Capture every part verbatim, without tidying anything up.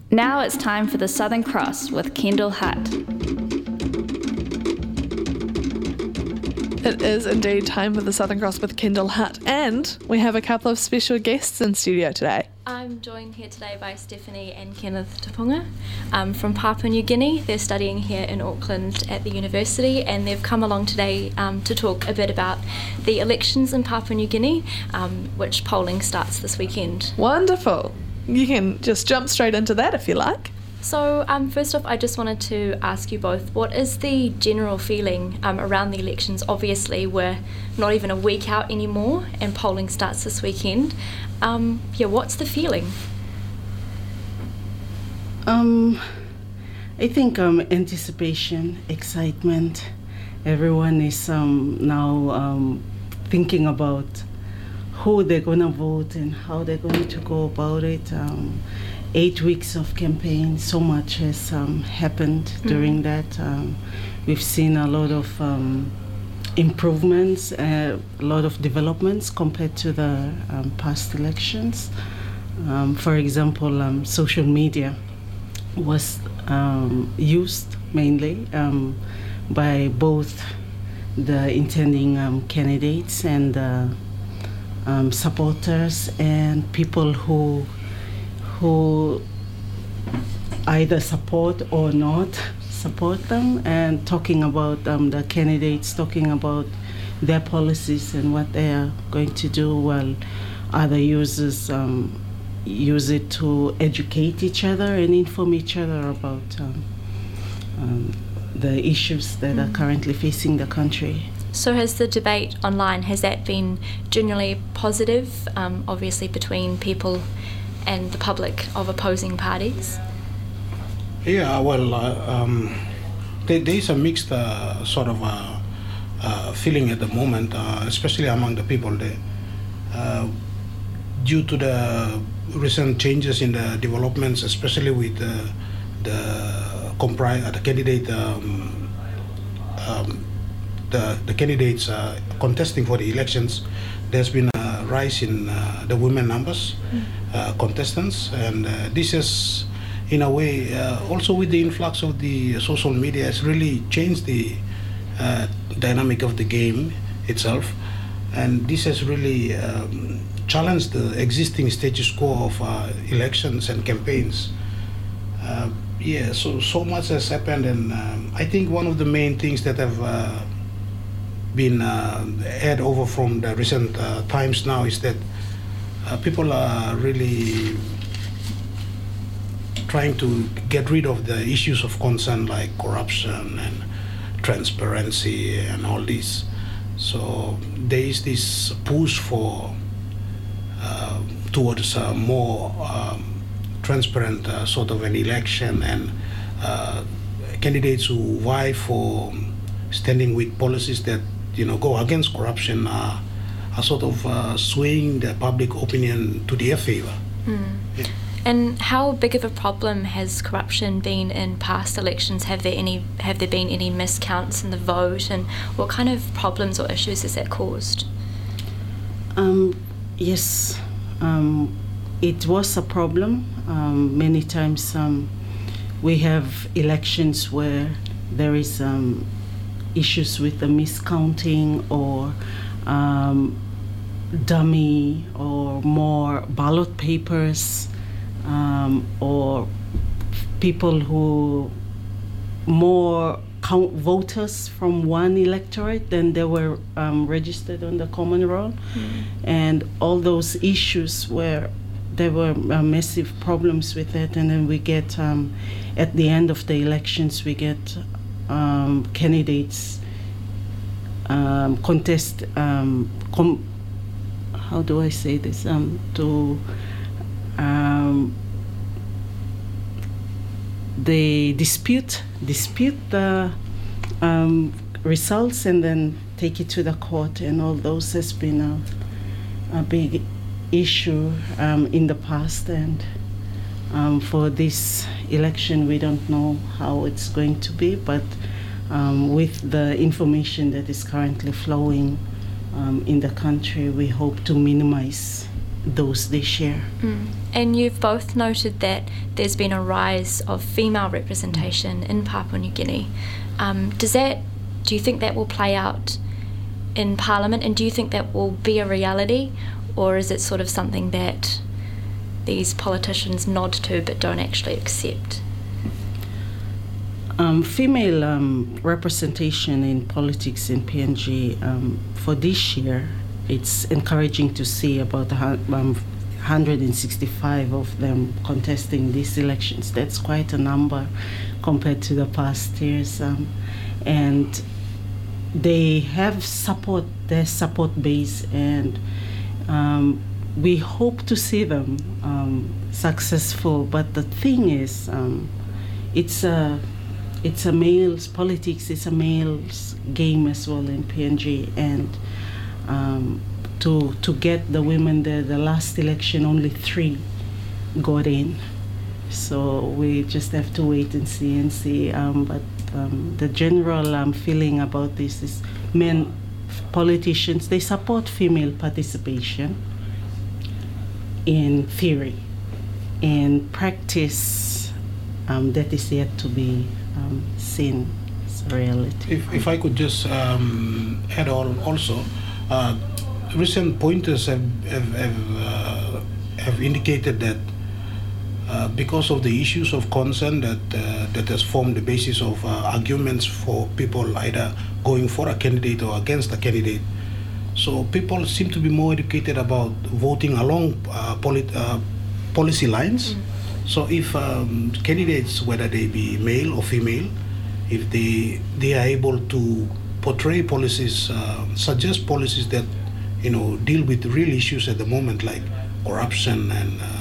Now it's time for the Southern Cross with Kendall Hutt. It is indeed time for the Southern Cross with Kendall Hutt, and we have a couple of special guests in studio today. I'm joined here today by Stephanie and Kenneth Tupunga um, from Papua New Guinea. They're studying here in Auckland at the university, and they've come along today um, to talk a bit about the elections in Papua New Guinea, um, which polling starts this weekend. Wonderful. You can just jump straight into that if you like. So um, first off, I just wanted to ask you both, what is the general feeling um, around the elections? Obviously, we're not even a week out anymore and polling starts this weekend. Um, yeah, what's the feeling? Um, I think um, anticipation, excitement. Everyone is um, now um, thinking about who they're going to vote and how they're going to go about it. Um, eight weeks of campaign, so much has um, happened mm-hmm. during that. Um, we've seen a lot of um, improvements, uh, a lot of developments compared to the um, past elections. Um, for example, um, social media was um, used mainly um, by both the intending um, candidates and uh, um, supporters and people who who either support or not support them, and talking about um, the candidates, talking about their policies and what they are going to do, while other users um, use it to educate each other and inform each other about um, um, the issues that mm. are currently facing the country. So has the debate online, has that been generally positive, um, obviously between people and the public of opposing parties? Yeah, well, uh, um, there, there is a mixed uh, sort of uh, uh, feeling at the moment, uh, especially among the people there. Uh, due to the recent changes in the developments, especially with uh, the, compri- uh, the candidate, um, um, the, the candidates uh, contesting for the elections, there's been a rise in uh, the women numbers, mm. uh, contestants, and uh, this has, in a way, uh, also with the influx of the social media, has really changed the uh, dynamic of the game itself, and this has really um, challenged the existing status quo of uh, elections and campaigns. Uh, yeah, so so much has happened, and um, I think one of the main things that have uh, been uh, aired over from the recent uh, times now is that uh, people are really trying to get rid of the issues of concern like corruption and transparency and all this. So there is this push for uh, towards a more um, transparent uh, sort of an election, and uh, candidates who vie for standing with policies that you know, go against corruption are, are sort of uh, swaying the public opinion to their favor. Mm. Yeah. And how big of a problem has corruption been in past elections? Have there any have there been any miscounts in the vote, and what kind of problems or issues has that caused? Um, yes, um, it was a problem. Um, many times um, we have elections where there is um, issues with the miscounting or um, dummy or more ballot papers, um, or people who more count voters from one electorate than they were um, registered on the common roll. Mm. And all those issues where there were uh, massive problems with it, and then we get um, at the end of the elections we get Um, candidates um, contest, um, com- how do I say this, um, to um, they dispute dispute the um, results and then take it to the court, and all those has been a, a big issue um, in the past, and Um, for this election, we don't know how it's going to be, but um, with the information that is currently flowing um, in the country, we hope to minimize those they share. Mm. And you've both noted that there's been a rise of female representation in Papua New Guinea. Um, does that, do you think that will play out in Parliament, and do you think that will be a reality, or is it sort of something that these politicians nod to but don't actually accept? Um, female um, representation in politics in P N G um, for this year, it's encouraging to see about um, one hundred sixty-five of them contesting these elections. That's quite a number compared to the past years. Um, and they have support, their support base, and um, we hope to see them um, successful. But the thing is, um, it's a it's a male's politics, it's a male's game as well in P N G, and um, to to get the women there, the last election only three got in, so we just have to wait and see and see. Um, but um, the general um, feeling about this is men politicians, they support female participation in theory. In practice, um, that is yet to be um, seen as a reality. If, if I could just um, add on also, uh, recent pointers have have have, uh, have indicated that uh, because of the issues of concern that uh, that has formed the basis of uh, arguments for people either going for a candidate or against a candidate. So people seem to be more educated about voting along uh, polit- uh, policy lines. Mm. So if um, candidates, whether they be male or female, if they they are able to portray policies, uh, suggest policies that you know deal with real issues at the moment, like corruption and uh,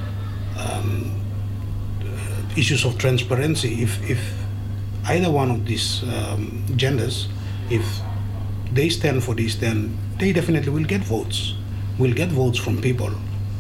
um, uh, issues of transparency. If if either one of these um, genders, if they stand for this, then they definitely will get votes. Will get votes from people.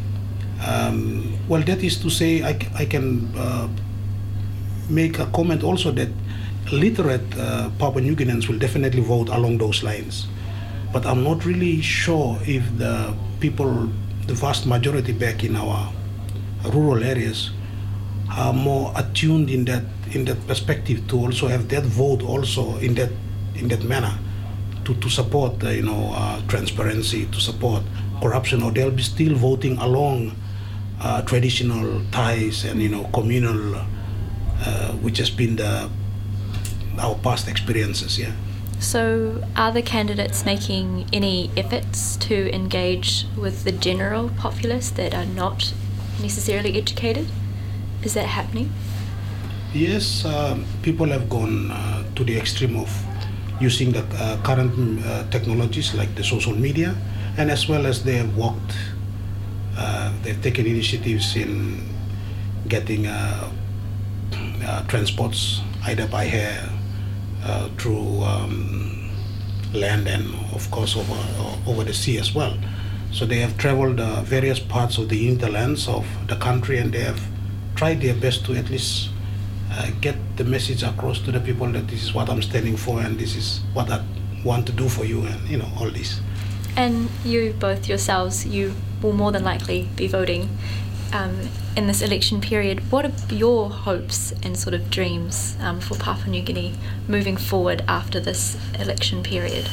Um, well, that is to say, I, I can uh, make a comment also that literate uh, Papua New Guineans will definitely vote along those lines. But I'm not really sure if the people, the vast majority back in our rural areas, are more attuned in that in that perspective to also have that vote also in that in that manner. To, to support, uh, you know, uh, transparency, to support corruption, or they'll be still voting along uh, traditional ties and, you know, communal, uh, which has been the, our past experiences, yeah. So are the candidates making any efforts to engage with the general populace that are not necessarily educated? Is that happening? Yes, um, people have gone uh, to the extreme of using the uh, current uh, technologies like the social media, and as well as they have worked, uh, they've taken initiatives in getting uh, uh, transports either by air, uh, through um, land, and of course over, uh, over the sea as well. So they have traveled uh, various parts of the hinterlands of the country, and they have tried their best to at least Uh, get the message across to the people that this is what I'm standing for and this is what I want to do for you, and you know, all this. And you both yourselves, you will more than likely be voting um, in this election period. What are your hopes and sort of dreams um, for Papua New Guinea moving forward after this election period?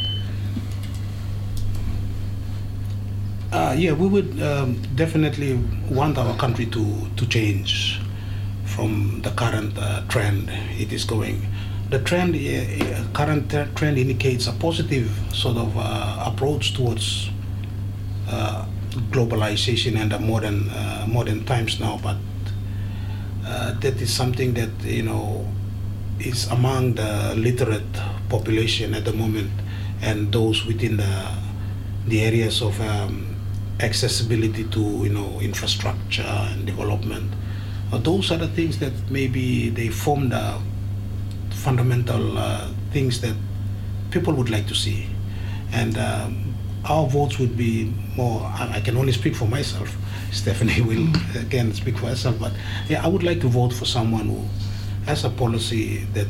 Uh, yeah, we would um, definitely want our country to, to change from the current uh, trend it is going. The trend, uh, current trend indicates a positive sort of uh, approach towards uh, globalization and the modern uh, modern times now. But uh, that is something that you know is among the literate population at the moment, and those within the the areas of um, accessibility to you know infrastructure and development. Uh, those are the things that maybe they form the fundamental uh, things that people would like to see. And um, our votes would be more, I, I can only speak for myself, Stephanie will again speak for herself, but yeah, I would like to vote for someone who has a policy that,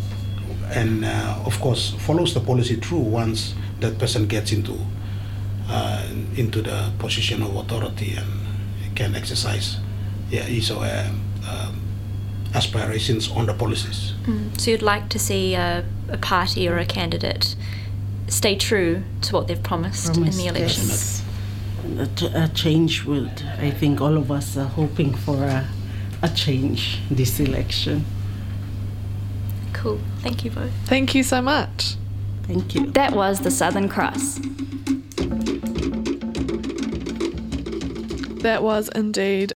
and uh, of course follows the policy through once that person gets into uh, into the position of authority and can exercise yeah, his or her um, aspirations on the policies. Mm. So you'd like to see a, a party or a candidate stay true to what they've promised, Promised, in the election? yes. A, ch- a change would, I think all of us are hoping for a, a change this election. Cool. Thank you both. Thank you so much. Thank you. That was the Southern Cross. That was indeed